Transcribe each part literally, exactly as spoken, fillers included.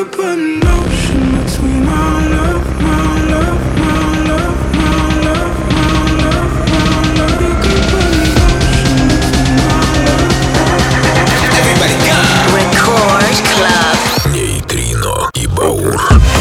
could put an ocean between our love, my love, my love, my love, my love, my love. You could put an ocean between our love. Everybody go! Record Club. Нейтрино и Баур.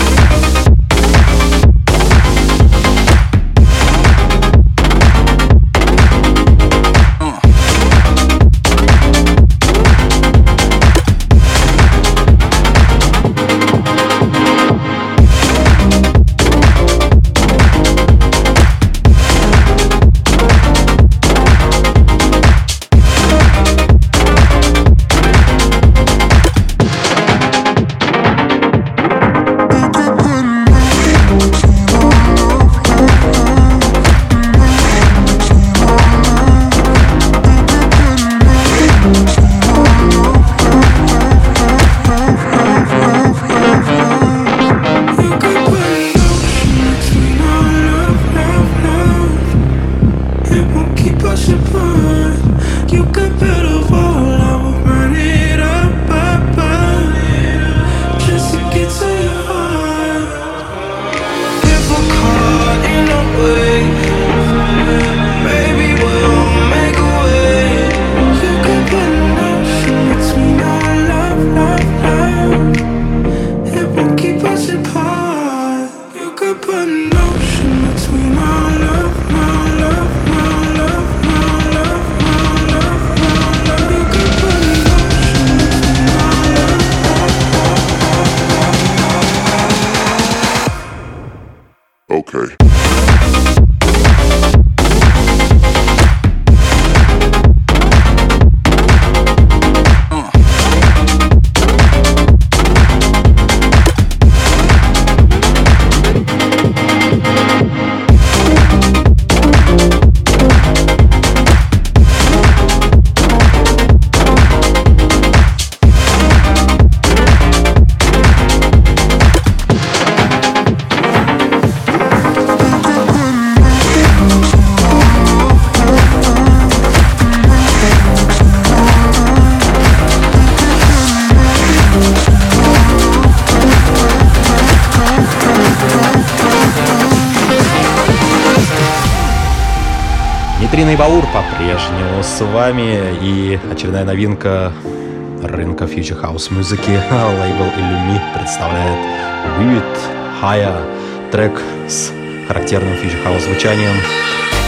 Нейтрино и Баур по-прежнему с вами, и очередная новинка рынка фьючер хаус музыки. Лейбл Illumi представляет Vivid Higher, трек с характерным фьючер хаус звучанием.